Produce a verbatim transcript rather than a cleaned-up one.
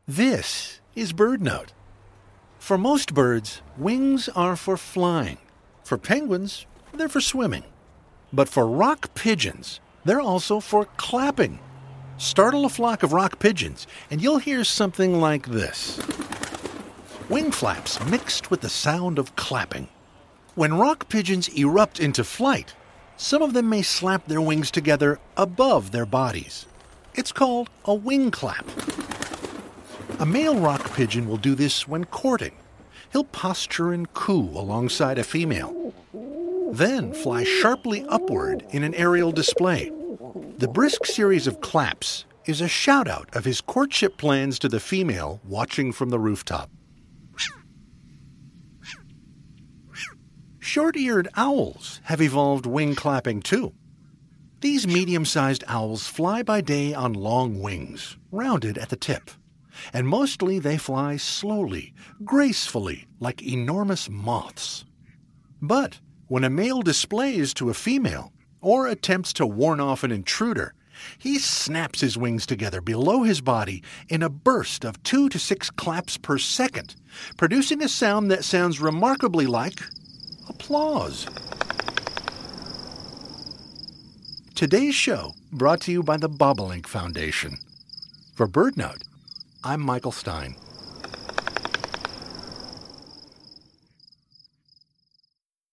This is BirdNote. For most birds, wings are for flying. For penguins, they're for swimming. But for rock pigeons, they're also for clapping. Startle a flock of rock pigeons, and you'll hear something like this. Wing flaps mixed with the sound of clapping. When rock pigeons erupt into flight, some of them may slap their wings together above their bodies. It's called a wing clap. A male rock pigeon will do this when courting. He'll posture and coo alongside a female, then fly sharply upward in an aerial display. The brisk series of claps is a shout-out of his courtship plans to the female watching from the rooftop. Short-eared owls have evolved wing clapping too. These medium-sized owls fly by day on long wings, rounded at the tip. And mostly they fly slowly, gracefully, like enormous moths. But when a male displays to a female, or attempts to warn off an intruder, he snaps his wings together below his body in a burst of two to six claps per second, producing a sound that sounds remarkably like applause. Today's show brought to you by the Bobolink Foundation. For BirdNote, I'm Michael Stein.